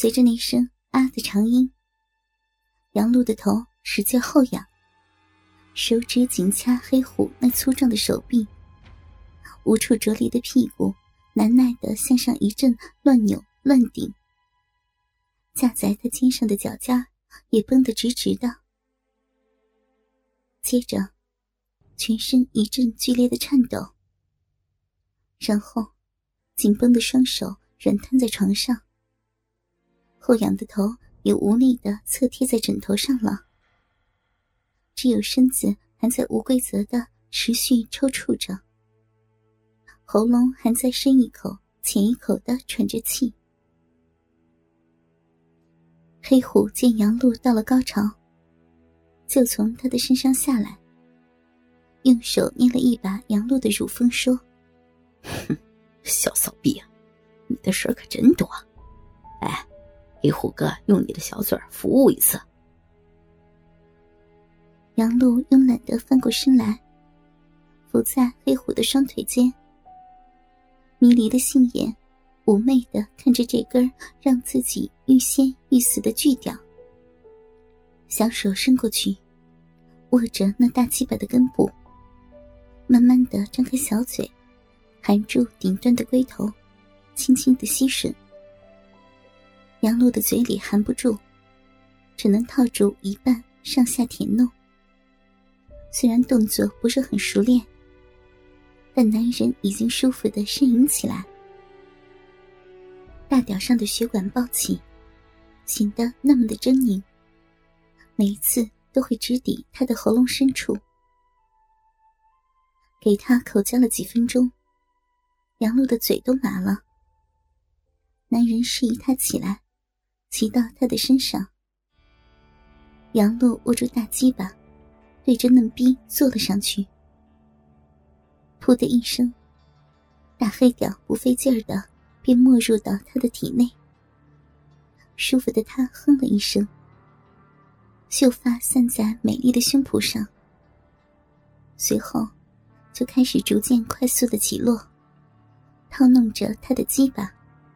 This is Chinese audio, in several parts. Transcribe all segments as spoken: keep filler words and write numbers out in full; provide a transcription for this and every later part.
随着那声啊的长音，杨璐的头使劲后仰，手指紧掐黑虎那粗壮的手臂，无处着力的屁股难耐地向上一阵乱扭乱顶，架在他肩上的脚尖也绷得直直的。接着全身一阵剧烈的颤抖，然后紧绷的双手软瘫在床上，后仰的头也无力地侧贴在枕头上了，只有身子还在无规则地持续抽搐着，喉咙还在深一口浅一口地喘着气。黑虎见杨璐到了高潮，就从他的身上下来，用手捏了一把杨璐的乳峰说： 哼，小骚逼啊，你的事儿可真多。哎，黑虎哥用你的小嘴服务一次。 杨璐慵懒地翻过身来，伏在黑虎的双腿间，迷离的杏眼妩媚地看着这根让自己欲仙欲死的巨屌，小手伸过去握着那大鸡巴的根部，慢慢地张开小嘴，含住顶端的龟头，轻轻地吸吮。杨璐的嘴里含不住，只能套住一半上下舔弄。虽然动作不是很熟练，但男人已经舒服地呻吟起来，大屌上的血管暴起，显得那么的狰狞，每一次都会直抵他的喉咙深处。给他口交了几分钟，杨璐的嘴都麻了。男人示意他起来，骑到他的身上。杨璐握住大鸡巴，对着嫩逼坐了上去。噗的一声，大黑屌不费劲儿的便没入到他的体内。舒服的他哼了一声，秀发散在美丽的胸脯上，随后就开始逐渐快速的起落，套弄着他的鸡巴。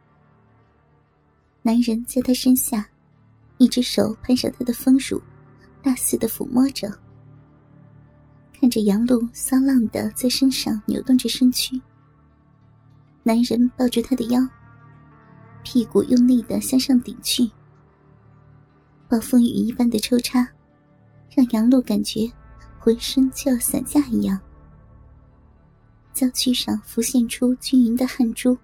男人在他身下，一只手攀上他的丰乳，大肆的抚摸着，看着杨璐骚浪的在身上扭动着身躯。男人抱住她的腰，屁股用力的向上顶去，暴风雨一般的抽插让杨璐感觉浑身就要散架一样，娇躯上浮现出均匀的汗珠。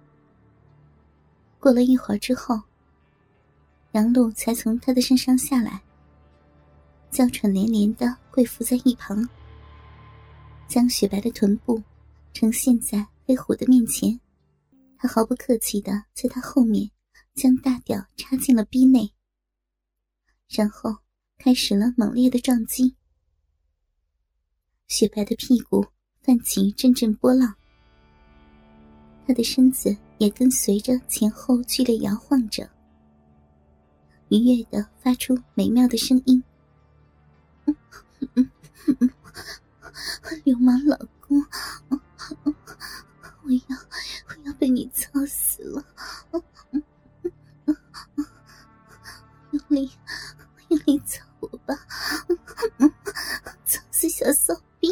过了一会儿之后，杨璐才从他的身上下来，娇喘连连地跪伏在一旁，将雪白的臀部呈现在黑虎的面前。他毫不客气地在他后面将大屌插进了逼内，然后开始了猛烈的撞击。雪白的屁股泛起阵阵波浪，他的身子也跟随着前后剧烈摇晃着，愉悦地发出美妙的声音。流氓老公，我要我要被你操死了，用力用力操我吧，操死小骚逼。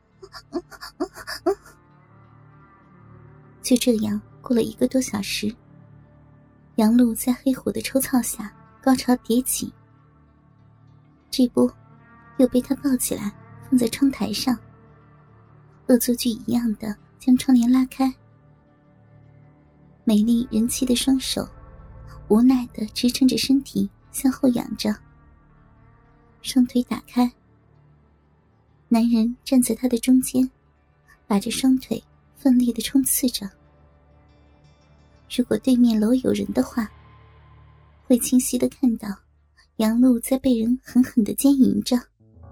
就这样过了一个多小时，杨璐在黑虎的抽操下高潮迭起，这不又被他抱起来放在窗台上，恶作剧一样的将窗帘拉开。美丽人妻的双手无奈地支撑着身体向后仰着，双腿打开，男人站在他的中间，把着双腿奋力地冲刺着。如果对面楼有人的话，会清晰地看到杨璐在被人狠狠地奸淫着。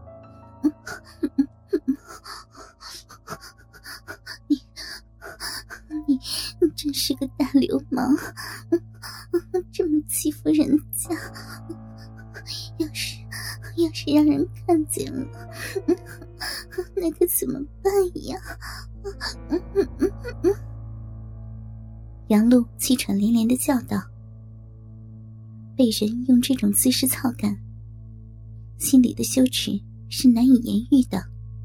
你你你真是个大流氓，这么欺负人家，要是要是让人看见了，那可怎么办呀？杨璐气喘连连地叫道。 被人用这种姿势操干，心里的羞耻是难以言喻的。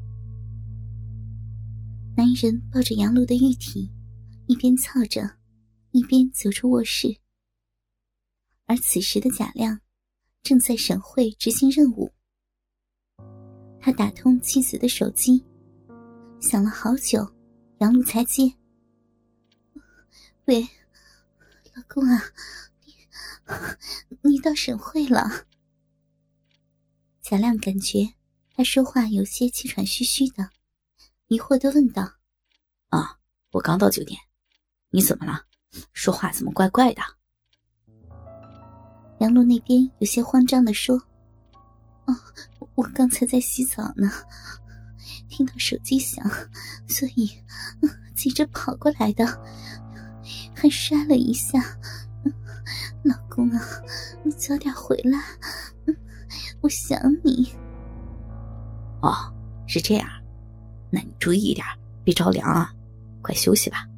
男人抱着杨璐的玉体，一边操着，一边走出卧室。而此时的贾亮正在省会执行任务。他打通妻子的手机，响了好久，杨璐才接。喂，老公啊，你你到省会了。贾亮感觉他说话有些气喘吁吁的，疑惑地问道： 啊，我刚到酒店，你怎么了？说话怎么怪怪的？ 杨璐那边有些慌张地说：哦，我刚才在洗澡呢，听到手机响，所以急着跑过来的，还摔了一下。老公啊，你早点回来，我想你。 哦，是这样，那你注意一点，别着凉啊，快休息吧。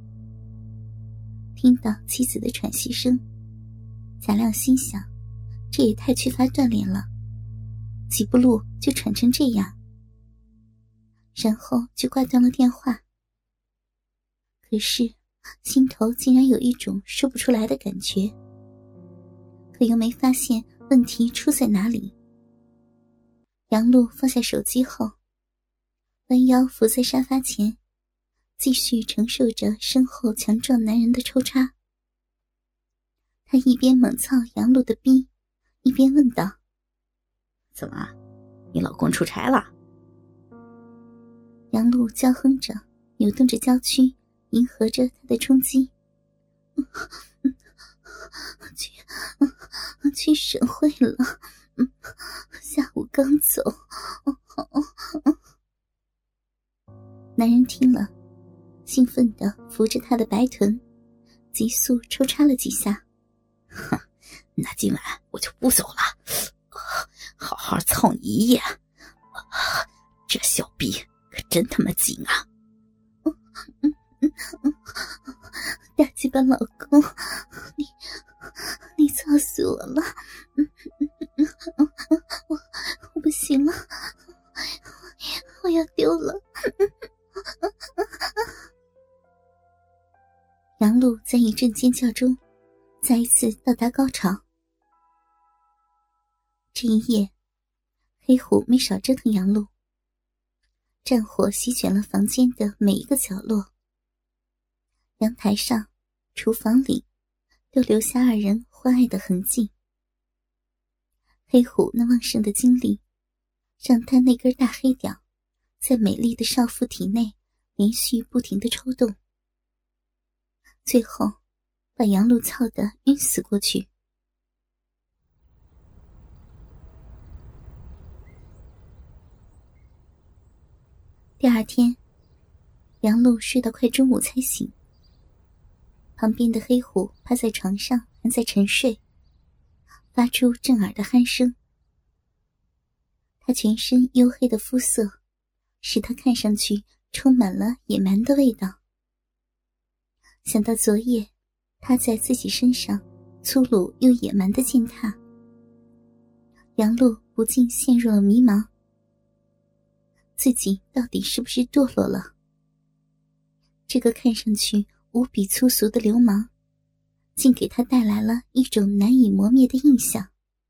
听到妻子的喘息声，贾亮心想，这也太缺乏锻炼了，几步路就喘成这样，然后就挂断了电话。可是心头竟然有一种说不出来的感觉，可又没发现问题出在哪里。杨璐放下手机后，弯腰伏在沙发前，继续承受着身后强壮男人的抽插。他一边猛操杨璐的逼，一边问道： 怎么，你老公出差了？ 杨璐娇哼着，扭动着娇躯，迎合着他的冲击。去去省会了，下午刚走。男人听了，兴奋地扶着他的白臀，急速抽插了几下。 哼，那今晚我就不走了，好好操你一夜。这小逼可真他妈紧啊！ 大鸡巴老公，你你操死我了！我我不行了，我要丢了！杨璐在一阵尖叫中，再一次到达高潮。这一夜，黑虎没少折腾杨璐，战火席卷了房间的每一个角落。阳台上、厨房里都留下二人欢爱的痕迹。黑虎那旺盛的精力，让他那根大黑屌在美丽的少妇体内连续不停地抽动，最后把杨璐操得晕死过去。第二天，杨璐睡到快中午才醒。旁边的黑虎趴在床上还在沉睡，发出震耳的鼾声。他全身黝黑的肤色使他看上去充满了野蛮的味道。想到昨夜他在自己身上粗鲁又野蛮的践踏，杨璐不禁陷入了迷茫，自己到底是不是堕落了？这个看上去无比粗俗的流氓，竟给他带来了一种难以磨灭的印象。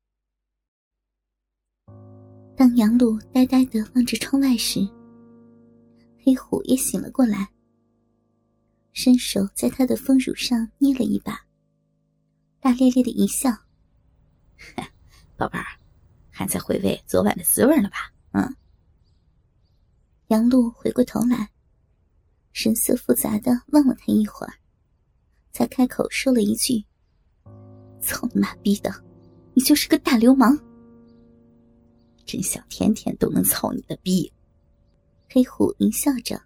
当杨璐呆呆地望着窗外时，黑虎也醒了过来，伸手在他的丰乳上捏了一把，大咧咧的一笑： 宝贝儿，还在回味昨晚的滋味呢吧？嗯。 杨璐回过头来，神色复杂地望了他一会儿，才开口说了一句：操你妈逼的，你就是个大流氓！ 真想天天都能操你的逼。 黑虎狞笑着，